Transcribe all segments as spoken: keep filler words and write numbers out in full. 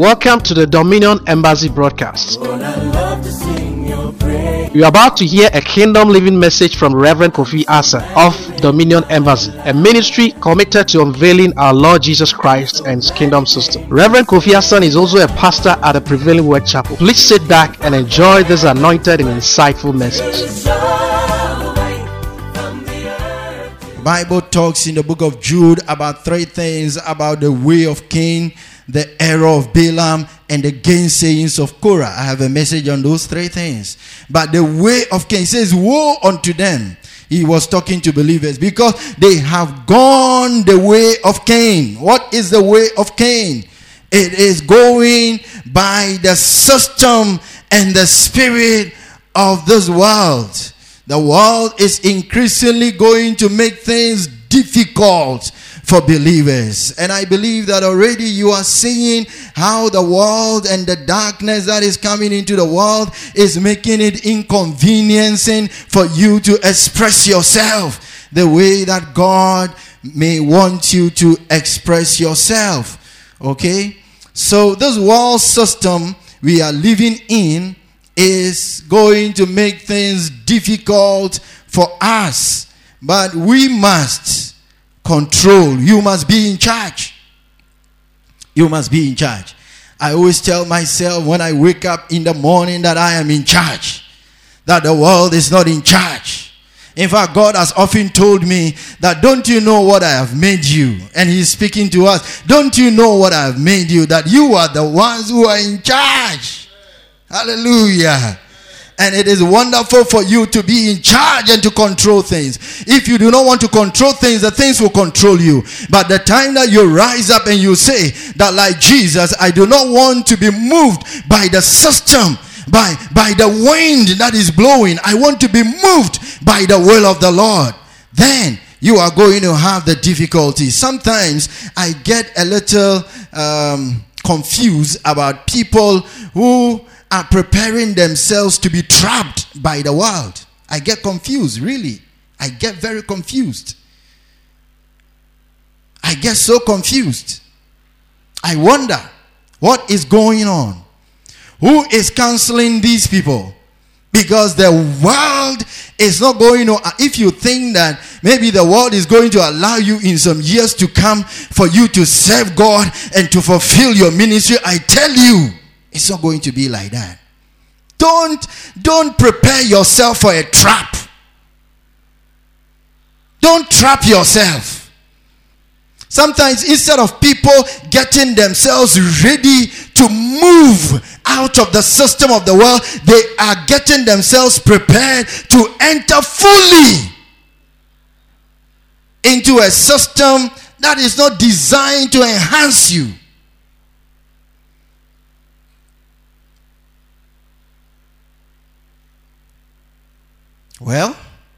Welcome to the Dominion Embassy broadcast. You are about to hear a kingdom living message from Reverend Kofi Asa of Dominion Embassy, a ministry committed to unveiling our Lord Jesus Christ and His kingdom system. Reverend Kofi Asa is also a pastor at the Prevailing Word Chapel. Please sit back and enjoy this anointed and insightful message. Bible talks in the book of Jude about three things about the way of Cain, the error of Balaam, and the gainsayings of Korah. I have a message on those three things. But the way of Cain says, woe unto them. He was talking to believers because they have gone the way of Cain. What is the way of Cain? It is going by the system and the spirit of this world. The world is increasingly going to make things difficult for believers. And I believe that already you are seeing how the world and the darkness that is coming into the world is making it inconveniencing for you to express yourself the way that God may want you to express yourself. Okay? So this world system we are living in is going to make things difficult for us. But we must control. You must be in charge. You must be in charge. I always tell myself when I wake up in the morning that I am in charge. That the world is not in charge. In fact, God has often told me that don't you know what I have made you? And He's speaking to us. Don't you know what I have made you? That you are the ones who are in charge. Hallelujah. And it is wonderful for you to be in charge and to control things. If you do not want to control things, the things will control you. But the time that you rise up and you say that, like Jesus, I do not want to be moved by the system, by, by the wind that is blowing. I want to be moved by the will of the Lord. Then you are going to have the difficulty. Sometimes I get a little um, confused about people who are preparing themselves to be trapped by the world. I get confused, really. I get very confused. I get so confused. I wonder what is going on. Who is counseling these people? Because the world is not going to, if you think that maybe the world is going to allow you in some years to come for you to serve God and to fulfill your ministry, I tell you, it's not going to be like that. Don't, don't prepare yourself for a trap. Don't trap yourself. Sometimes instead of people getting themselves ready to move out of the system of the world, they are getting themselves prepared to enter fully into a system that is not designed to enhance you. Well,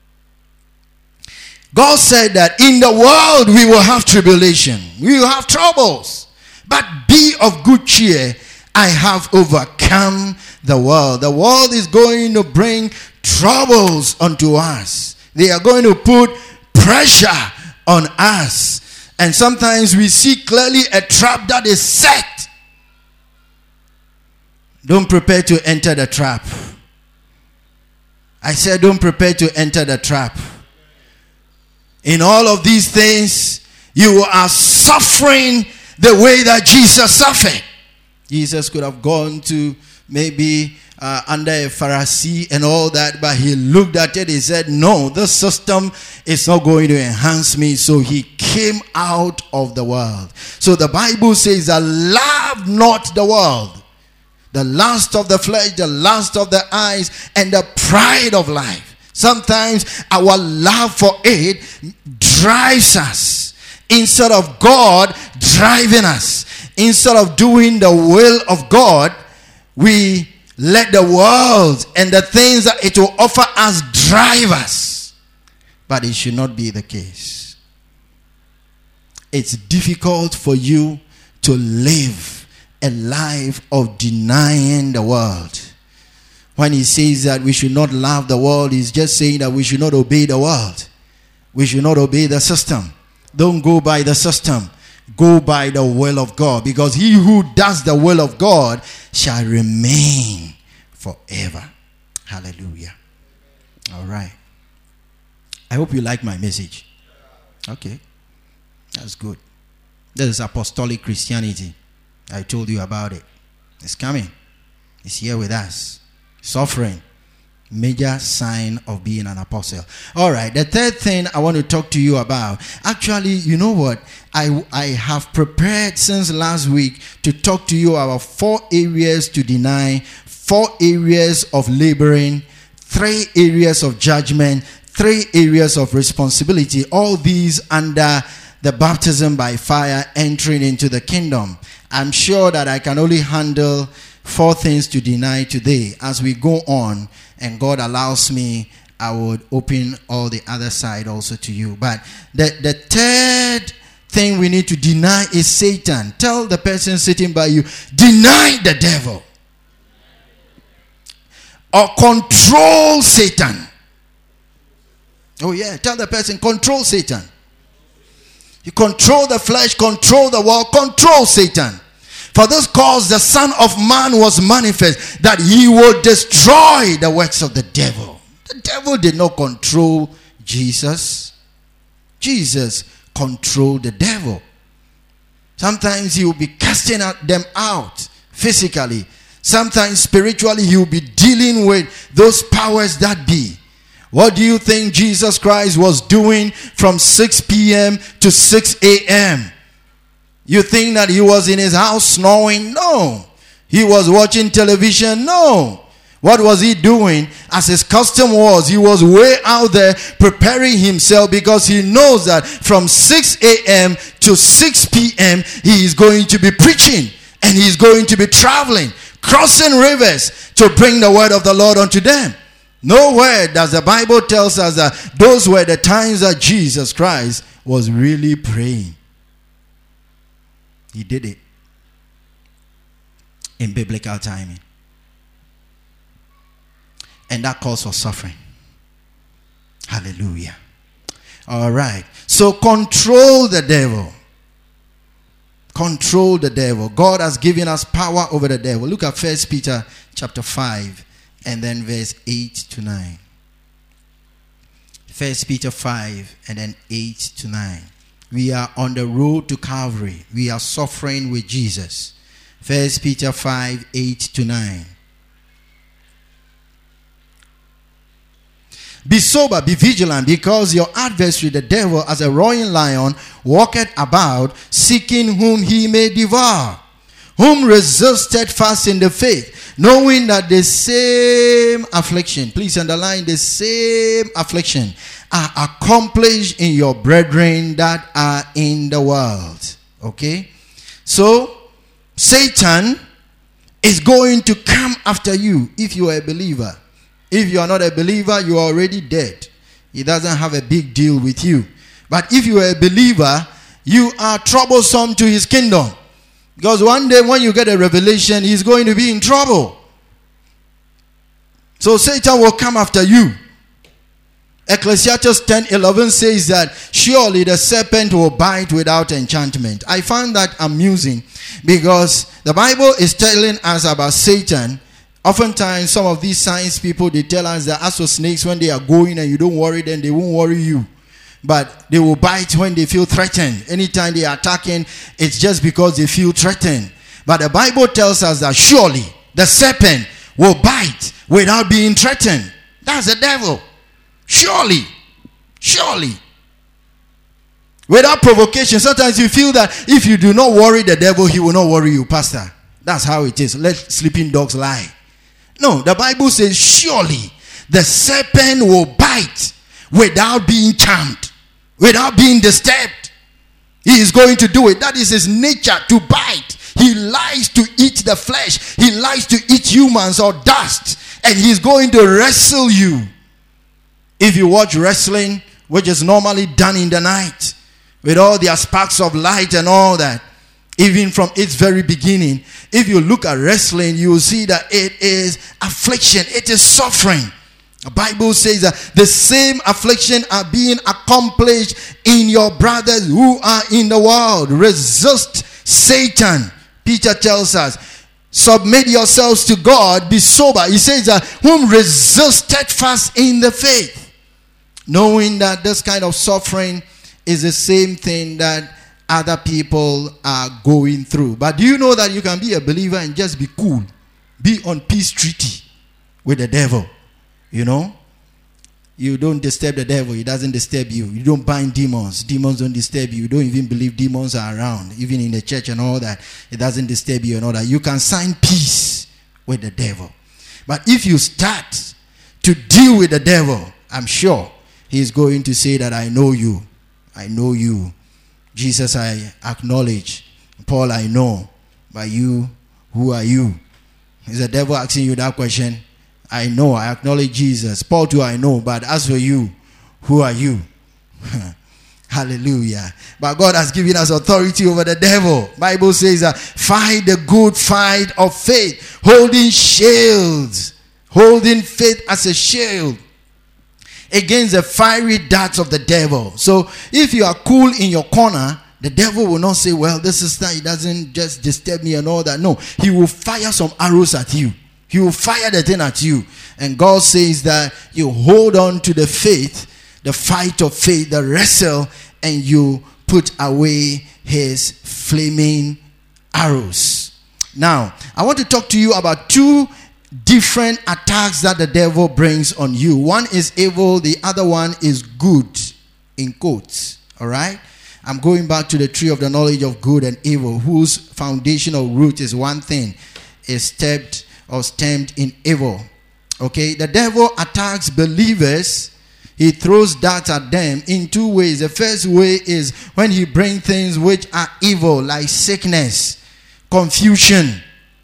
God said that in the world we will have tribulation. We will have troubles. But be of good cheer. I have overcome the world. The world is going to bring troubles unto us. They are going to put pressure on us. And sometimes we see clearly a trap that is set. Don't prepare to enter the trap. I said, don't prepare to enter the trap. In all of these things, you are suffering the way that Jesus suffered. Jesus could have gone to maybe uh, under a Pharisee and all that, but he looked at it, he said, no, this system is not going to enhance me. So he came out of the world. So the Bible says that love not the world. The lust of the flesh, the lust of the eyes, and the pride of life. Sometimes our love for it drives us. Instead of God driving us, instead of doing the will of God, we let the world and the things that it will offer us drive us. But it should not be the case. It's difficult for you to live a life of denying the world. When he says that we should not love the world, he's just saying that we should not obey the world. We should not obey the system. Don't go by the system. Go by the will of God, because he who does the will of God shall remain forever. Hallelujah. All right. I hope you like my message. Okay. That's good. This is apostolic Christianity. I told you about it. It's coming. It's here with us. Suffering. Major sign of being an apostle. All right. The third thing I want to talk to you about. Actually, you know what? I, I have prepared since last week to talk to you about four areas to deny, four areas of laboring, three areas of judgment, three areas of responsibility. All these under the baptism by fire, entering into the kingdom. I'm sure that I can only handle four things to deny today. As we go on and God allows me, I would open all the other side also to you. But the, the third thing we need to deny is Satan. Tell the person sitting by you, deny the devil. Or control Satan. Oh yeah, tell the person, control Satan. You control the flesh, control the world, control Satan. For this cause the Son of Man was manifest, that he will destroy the works of the devil. The devil did not control Jesus. Jesus controlled the devil. Sometimes he will be casting out them out physically. Sometimes spiritually he will be dealing with those powers that be. What do you think Jesus Christ was doing from six p.m. to six a.m.? You think that he was in his house snoring? No. He was watching television? No. What was he doing? As his custom was, he was way out there preparing himself, because he knows that from six a.m. to six p.m. he is going to be preaching, and he is going to be traveling, crossing rivers to bring the word of the Lord unto them. Nowhere does the Bible tells us that those were the times that Jesus Christ was really praying. He did it in biblical timing. And that calls for suffering. Hallelujah. All right. So control the devil. Control the devil. God has given us power over the devil. Look at First Peter chapter five and then verse eight to nine. First Peter five and then eight to nine. We are on the road to Calvary. We are suffering with Jesus. First Peter five, eight to nine. Be sober, be vigilant, because your adversary, the devil, as a roaring lion, walketh about, seeking whom he may devour. Whom resist steadfast in the faith, knowing that the same affliction, please underline, the same affliction, are accomplished in your brethren that are in the world. Okay? So, Satan is going to come after you if you are a believer. If you are not a believer, you are already dead. He doesn't have a big deal with you. But if you are a believer, you are troublesome to his kingdom. Because one day when you get a revelation, he's going to be in trouble. So Satan will come after you. Ecclesiastes ten eleven says that surely the serpent will bite without enchantment. I found that amusing, because the Bible is telling us about Satan. Oftentimes some of these science people, they tell us that as for snakes, when they are going and you don't worry them, they won't worry you. But they will bite when they feel threatened. Anytime they are attacking, it's just because they feel threatened. But the Bible tells us that surely the serpent will bite without being threatened. That's the devil. Surely. Surely. Without provocation. Sometimes you feel that if you do not worry the devil, he will not worry you, Pastor. That's how it is. Let sleeping dogs lie. No, the Bible says surely the serpent will bite without being charmed, without being disturbed. He is going to do it. That is his nature, to bite. He likes to eat the flesh. He likes to eat humans or dust. And he's going to wrestle you. If you watch wrestling, which is normally done in the night, with all the sparks of light and all that, even from its very beginning, if you look at wrestling, you will see that it is affliction. It is suffering. The Bible says that the same affliction are being accomplished in your brothers who are in the world. Resist Satan. Peter tells us, submit yourselves to God, be sober. He says that whom resist steadfast in the faith. Knowing that this kind of suffering is the same thing that other people are going through. But do you know that you can be a believer and just be cool? Be on peace treaty with the devil. You know, you don't disturb the devil. He doesn't disturb you. You don't bind demons. Demons don't disturb you. You don't even believe demons are around. Even in the church and all that, it doesn't disturb you and all that. You can sign peace with the devil. But if you start to deal with the devil, I'm sure he's going to say that I know you. I know you. Jesus, I acknowledge. Paul, I know. But you, who are you? Is the devil asking you that question? I know, I acknowledge Jesus. Paul too, I know. But as for you, who are you? Hallelujah. But God has given us authority over the devil. Bible says that fight the good fight of faith, holding shields, holding faith as a shield against the fiery darts of the devil. So if you are cool in your corner, the devil will not say, well, this is that, he doesn't just disturb me and all that. No, he will fire some arrows at you. He will fire the thing at you. And God says that you hold on to the faith, the fight of faith, the wrestle, and you put away his flaming arrows. Now, I want to talk to you about two different attacks that the devil brings on you. One is evil, the other one is good, in quotes. All right? I'm going back to the tree of the knowledge of good and evil, whose foundational root is one thing, is stepped or stemmed in evil. Okay, the devil attacks believers. He throws darts at them in two ways. The first way is when he brings things which are evil, like sickness, confusion,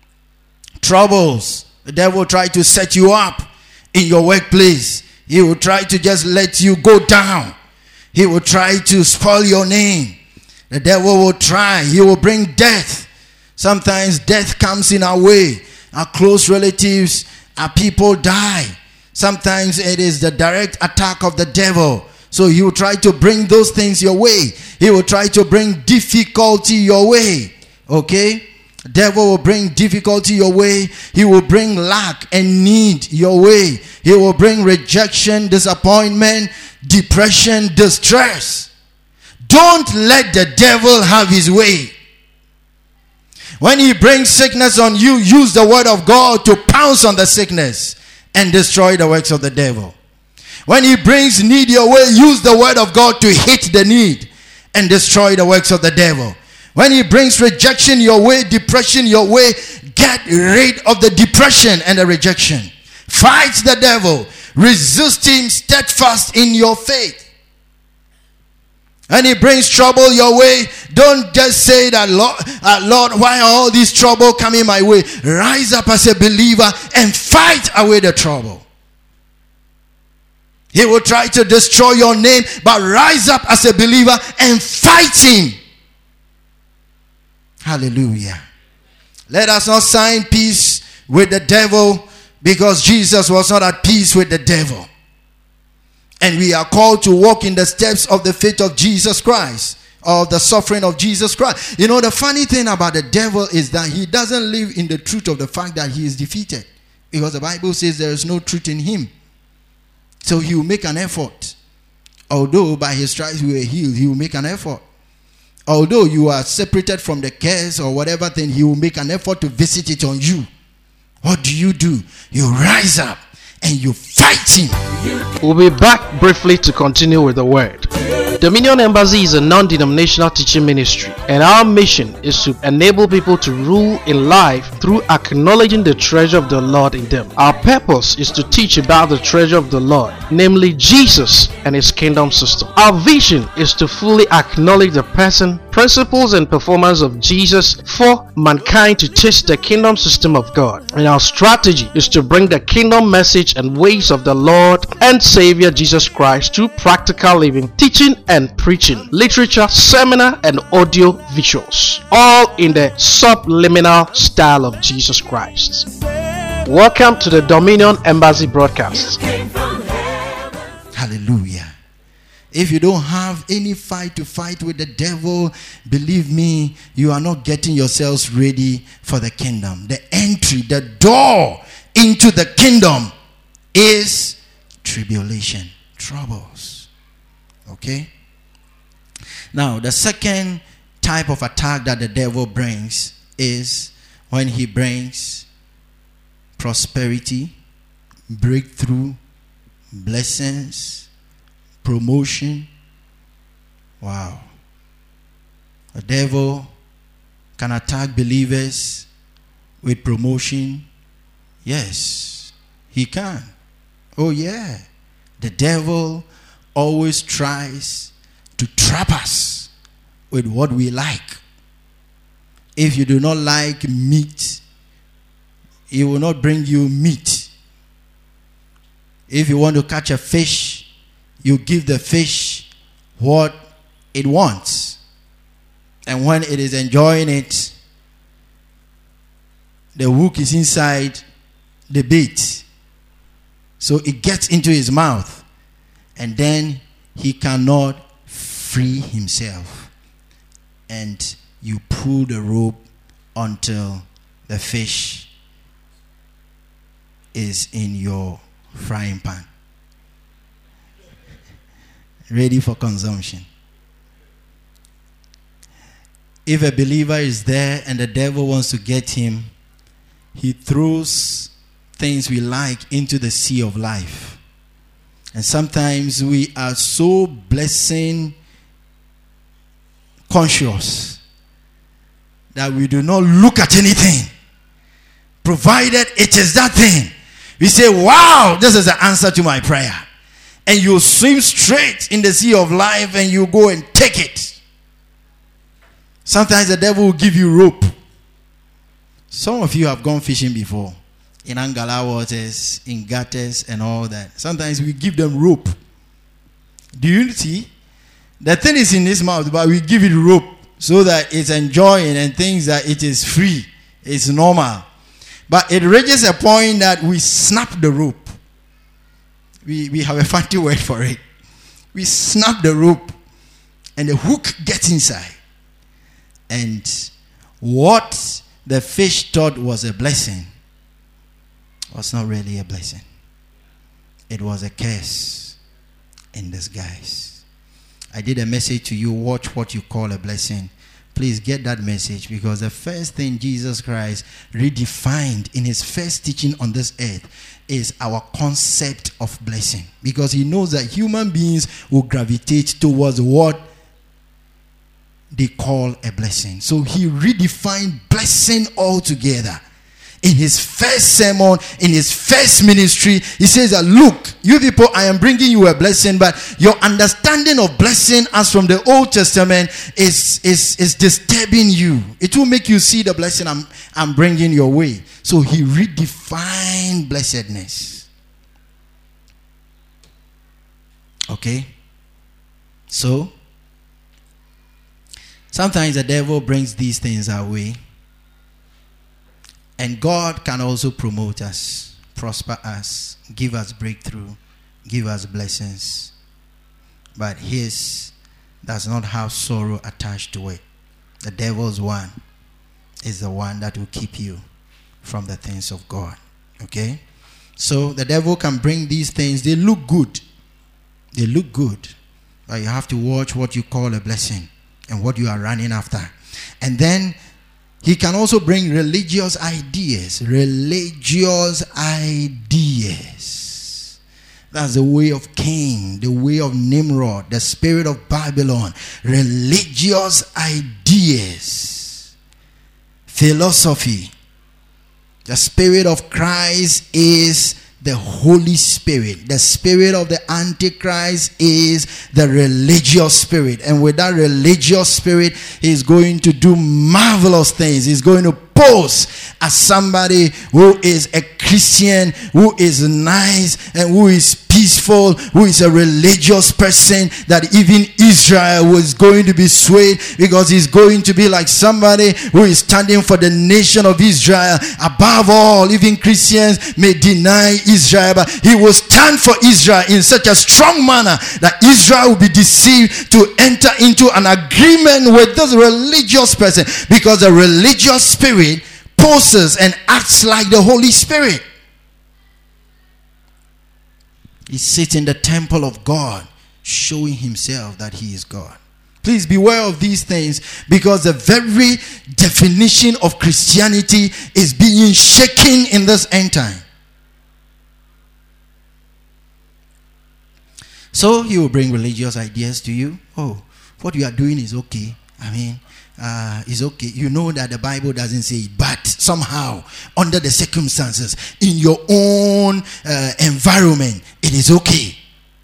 troubles. The devil tries to set you up in your workplace. He will try to just let you go down. He will try to spoil your name. The devil will try. He will bring death. Sometimes death comes in our way. Our close relatives, our people die. Sometimes it is the direct attack of the devil. So he will try to bring those things your way. He will try to bring difficulty your way. Okay? The devil will bring difficulty your way. He will bring lack and need your way. He will bring rejection, disappointment, depression, distress. Don't let the devil have his way. When he brings sickness on you, use the word of God to pounce on the sickness and destroy the works of the devil. When he brings need your way, use the word of God to hit the need and destroy the works of the devil. When he brings rejection your way, depression your way, get rid of the depression and the rejection. Fight the devil. Resist him steadfast in your faith. And he brings trouble your way. Don't just say that, Lord, uh, Lord, why are all these trouble coming my way? Rise up as a believer and fight away the trouble. He will try to destroy your name, but rise up as a believer and fight him. Hallelujah. Let us not sign peace with the devil, because Jesus was not at peace with the devil. And we are called to walk in the steps of the faith of Jesus Christ, of the suffering of Jesus Christ. You know, the funny thing about the devil is that he doesn't live in the truth of the fact that he is defeated, because the Bible says there is no truth in him. So he will make an effort. Although by his stripes we were healed, he will make an effort. Although you are separated from the curse or whatever thing, he will make an effort to visit it on you. What do you do? You rise up and you fight him. We'll be back briefly to continue with the word. Dominion Embassy is a non-denominational teaching ministry, and our mission is to enable people to rule in life through acknowledging the treasure of the Lord in them. Our purpose is to teach about the treasure of the Lord, namely Jesus and his kingdom system. Our vision is to fully acknowledge the person, principles, and performance of Jesus for mankind to taste the kingdom system of God. And our strategy is to bring the kingdom message and ways of the Lord and Savior Jesus Christ to practical living, teaching and preaching, literature, seminar, and audio visuals, all in the subliminal style of Jesus Christ. Welcome to the Dominion Embassy broadcast. Hallelujah. If you don't have any fight to fight with the devil, believe me, you are not getting yourselves ready for the kingdom. The entry, the door into the kingdom is tribulation, troubles. Okay? Now, the second type of attack that the devil brings is when he brings prosperity, breakthrough, blessings, promotion. Wow. The devil can attack believers with promotion. Yes, he can. Oh yeah. The devil always tries to trap us with what we like. If you do not like meat, he will not bring you meat. If you want to catch a fish, you give the fish what it wants. And when it is enjoying it, the hook is inside the bait. So it gets into his mouth. And then he cannot free himself. And you pull the rope until the fish is in your frying pan, ready for consumption. If a believer is there and the devil wants to get him, he throws things we like into the sea of life. And sometimes we are so blessing conscious that we do not look at anything, provided it is that thing. We say, wow, this is the answer to my prayer. And you swim straight in the sea of life and you go and take it. Sometimes the devil will give you rope. Some of you have gone fishing before. In Angala waters, in gutters and all that. Sometimes we give them rope. Do you see? The thing is in his mouth, but we give it rope so that it's enjoying and thinks that it is free. It's normal. But it reaches a point that we snap the rope. We, we have a fancy word for it. We snap the rope and the hook gets inside. And what the fish thought was a blessing was not really a blessing. It was a curse in disguise. I did a message to you, watch what you call a blessing. Please get that message, because the first thing Jesus Christ redefined in his first teaching on this earth is our concept of blessing. Because he knows that human beings will gravitate towards what they call a blessing. So he redefined blessing altogether. In his first sermon, in his first ministry, he says that, look, you people, I am bringing you a blessing, but your understanding of blessing as from the Old Testament is, is, is disturbing you. It will make you see the blessing I'm, I'm bringing your way. So he redefined blessedness. Okay? So, sometimes the devil brings these things our way. And God can also promote us, prosper us, give us breakthrough, give us blessings. But his does not have sorrow attached to it. The devil's one is the one that will keep you from the things of God. Okay? So the devil can bring these things. They look good. They look good. But you have to watch what you call a blessing and what you are running after. And then he can also bring religious ideas. Religious ideas. That's the way of Cain, the way of Nimrod, the spirit of Babylon. Religious ideas. Philosophy. The spirit of Christ is the Holy Spirit. The spirit of the Antichrist is the religious spirit. And with that religious spirit, he's going to do marvelous things. He's going to pose as somebody who is a Christian, who is nice and who is peaceful, who is a religious person, that even Israel was going to be swayed, because he's going to be like somebody who is standing for the nation of Israel. Above all, even Christians may deny Israel, but he will stand for Israel in such a strong manner that Israel will be deceived to enter into an agreement with this religious person, because the religious spirit poses and acts like the Holy Spirit. He sits in the temple of God, showing himself that he is God. Please beware of these things, because the very definition of Christianity is being shaken in this end time. So he will bring religious ideas to you. Oh, what you are doing is okay. I mean, uh, it's okay. You know that the Bible doesn't say it, but somehow, under the circumstances, in your own uh, environment, it is okay.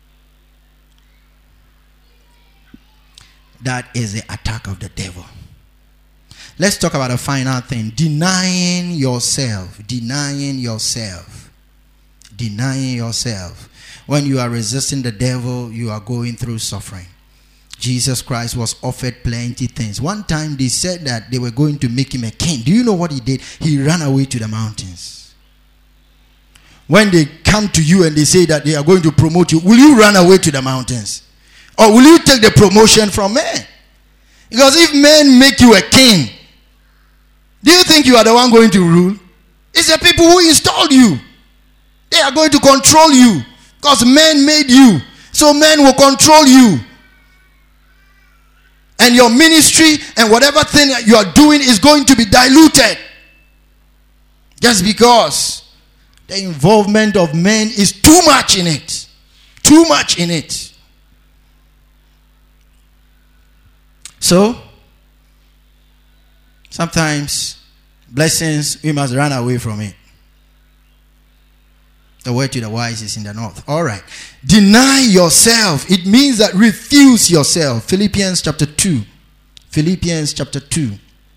That is the attack of the devil. Let's talk about a final thing. Denying yourself. Denying yourself. Denying yourself. When you are resisting the devil, you are going through suffering. Jesus Christ was offered plenty things. One time they said that they were going to make him a king. Do you know what he did? He ran away to the mountains. When they come to you and they say that they are going to promote you, will you run away to the mountains? Or will you take the promotion from men? Because if men make you a king, do you think you are the one going to rule? It's the people who installed you. They are going to control you, because men made you. So men will control you. And your ministry and whatever thing you are doing is going to be diluted. Just because the involvement of men is too much in it. Too much in it. So, sometimes blessings, we must run away from it. The word to the wise is in the north. All right. Deny yourself. It means that refuse yourself. Philippians chapter two. Philippians chapter two.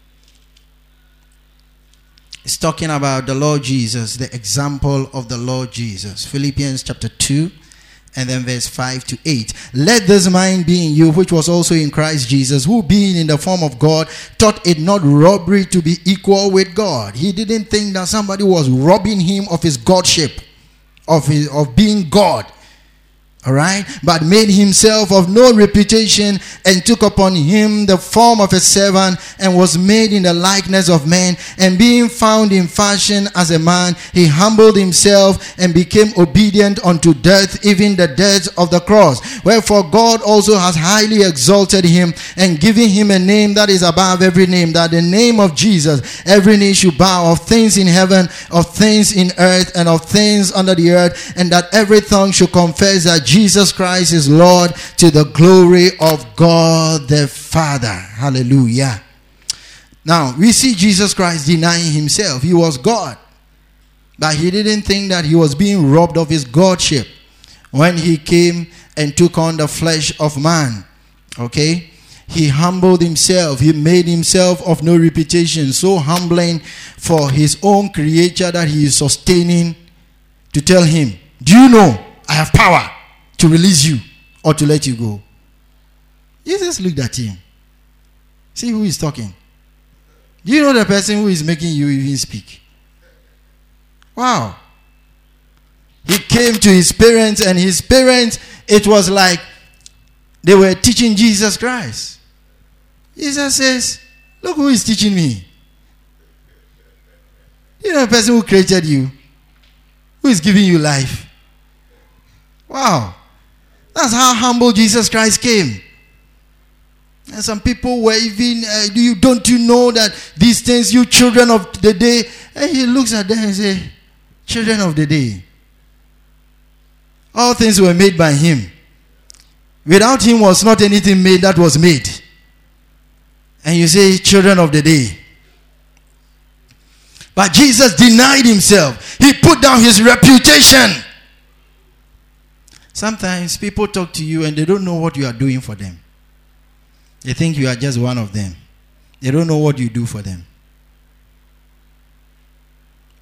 It's talking about the Lord Jesus, the example of the Lord Jesus. Philippians chapter two. And then verse five to eight. Let this mind be in you, which was also in Christ Jesus, who being in the form of God, thought it not robbery to be equal with God. He didn't think that somebody was robbing him of his godship, of his, of being God. All right, but made himself of no reputation, and took upon him the form of a servant, and was made in the likeness of men. And being found in fashion as a man, he humbled himself and became obedient unto death, even the death of the cross. Wherefore God also has highly exalted him, and given him a name that is above every name, that the name of Jesus every knee should bow, of things in heaven, of things in earth, and of things under the earth, and that every tongue should confess that Jesus Christ is Lord, to the glory of God the Father. Hallelujah. Now, we see Jesus Christ denying himself. He was God, but he didn't think that he was being robbed of his godship when he came and took on the flesh of man. Okay? He humbled himself. He made himself of no reputation, so humbling for his own creature that he is sustaining, to tell him, do you know I have power to release you or to let you go? Jesus looked at him. See who is talking. Do you know the person who is making you even speak? Wow. He came to his parents, and his parents, it was like they were teaching Jesus Christ. Jesus says, look who is teaching me. You know the person who created you, who is giving you life. Wow. That's how humble Jesus Christ came. And some people were even, uh, do you, don't you know that these things, you children of the day? And he looks at them and says, children of the day. All things were made by him. Without him was not anything made that was made. And you say, children of the day. But Jesus denied himself. He put down his reputation. Sometimes people talk to you and they don't know what you are doing for them. They think you are just one of them. They don't know what you do for them.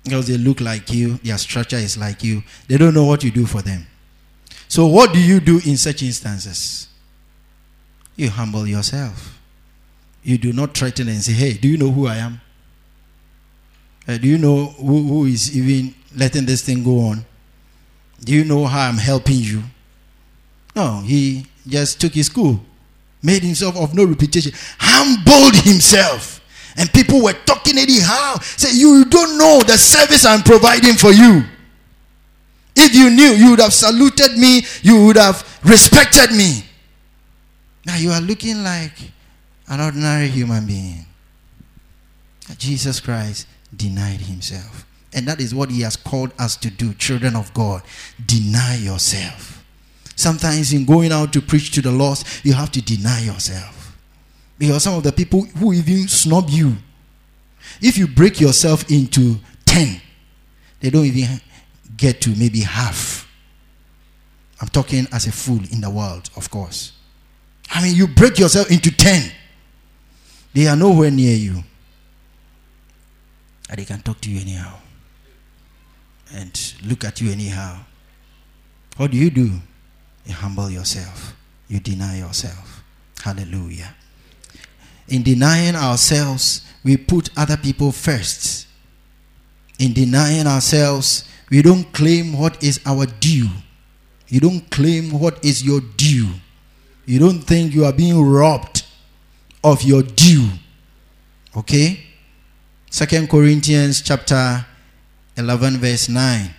because they look like you, their structure is like you. They don't know what you do for them. So what do you do in such instances? You humble yourself. You do not threaten and say, hey, do you know who I am? Uh, do you know who, who is even letting this thing go on? Do you know how I'm helping you? No, he just took his school, made himself of no reputation, humbled himself. And people were talking anyhow. Say, you don't know the service I'm providing for you. If you knew, you would have saluted me, you would have respected me. Now you are looking like an ordinary human being. Jesus Christ denied himself. And that is what he has called us to do, children of God. Deny yourself. Sometimes in going out to preach to the lost, you have to deny yourself. Because some of the people who even snub you, if you break yourself into ten, they don't even get to maybe half. I'm talking as a fool in the world, of course. I mean, you break yourself into ten. They are nowhere near you. And they can talk to you anyhow. And look at you anyhow. What do you do? You humble yourself. You deny yourself. Hallelujah. In denying ourselves, we put other people first. In denying ourselves, we don't claim what is our due. You don't claim what is your due. You don't think you are being robbed of your due. Okay? Second Corinthians chapter eleven verse nine.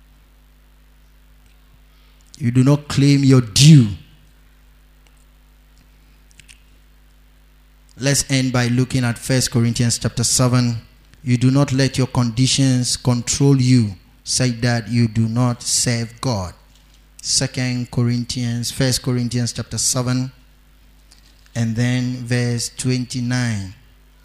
You do not claim your due. Let's end by looking at First Corinthians chapter seven. You do not let your conditions control you, say that you do not serve God. Second Corinthians, First Corinthians chapter seven, and then verse twenty-nine.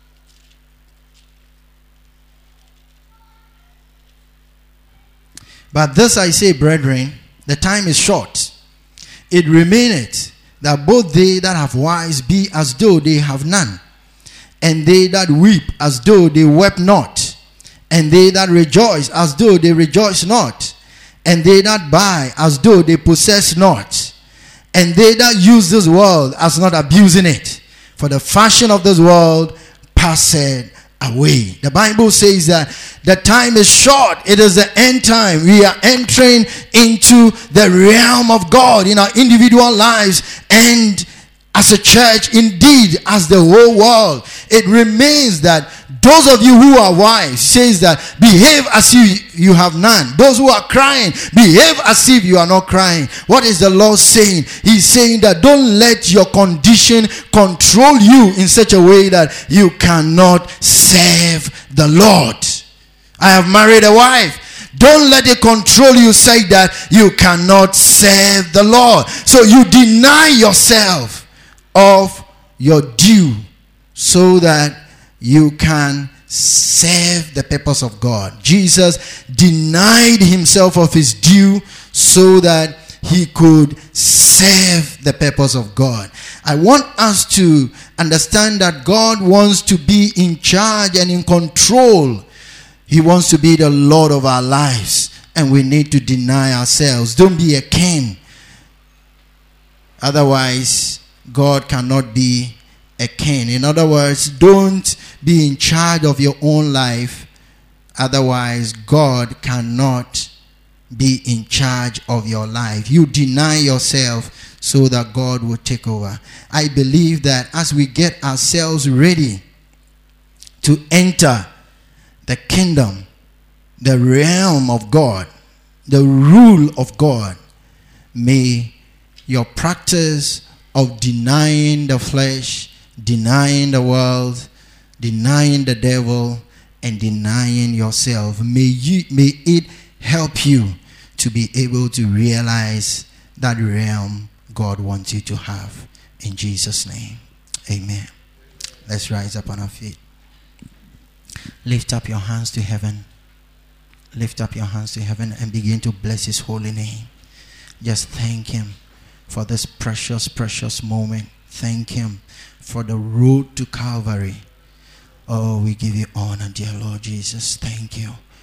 But this I say, brethren, the time is short. It remaineth that both they that have wives be as though they have none, and they that weep as though they wept not, and they that rejoice as though they rejoice not, and they that buy as though they possess not, and they that use this world as not abusing it. For the fashion of this world passeth away. The Bible says that the time is short. It is the end time. We are entering into the realm of God in our individual lives and as a church, indeed as the whole world. It remains that those of you who are wives, says that behave as if you have none. Those who are crying, behave as if you are not crying. What is the Lord saying? He's saying that don't let your condition control you in such a way that you cannot serve the Lord. I have married a wife. Don't let it control you, say that you cannot serve the Lord. So you deny yourself of your due so that you can serve the purpose of God. Jesus denied himself of his due so that he could serve the purpose of God. I want us to understand that God wants to be in charge and in control. He wants to be the Lord of our lives, and we need to deny ourselves. Don't be a king. Otherwise, God cannot be a king. In other words, don't be in charge of your own life. Otherwise, God cannot be in charge of your life. You deny yourself so that God will take over. I believe that as we get ourselves ready to enter the kingdom, the realm of God, the rule of God, may your practice of denying the flesh, denying the world, denying the devil, and denying yourself, may you may it help you to be able to realize that realm God wants you to have. In Jesus' name, amen. Let's rise up on our feet. Lift up your hands to heaven. Lift up your hands to heaven and begin to bless his holy name. Just thank him for this precious, precious moment. Thank him for the road to Calvary. Oh, we give you honor, dear Lord Jesus. Thank you.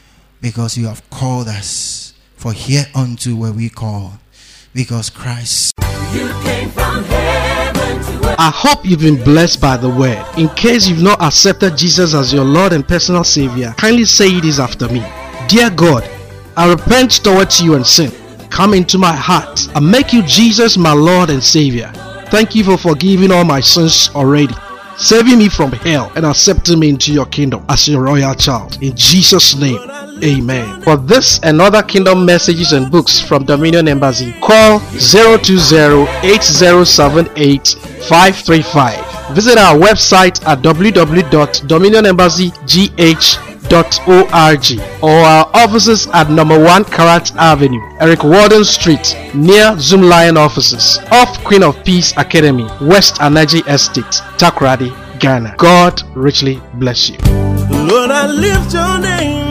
because you have called us. For hereunto were we called, because Christ. You came from heaven to earth. I hope you've been blessed by the word. In case you've not accepted Jesus as your Lord and personal Savior, kindly say this after me. Dear God, I repent towards you and sin. Come into my heart and make you Jesus my Lord and Savior. Thank you for forgiving all my sins already, saving me from hell and accepting me into your kingdom as your royal child. In Jesus' name, amen. For this and other kingdom messages and books from Dominion Embassy, call zero two zero, eight zero seven eight, five three five. Visit our website at w w w dot dominion embassy g h dot org or our offices at number one Karat Avenue, Eric Warden Street, near Zoom Lion offices, off Queen of Peace Academy, West Anaji Estate, Takoradi, Ghana. God richly bless you. Lord, I lift your name.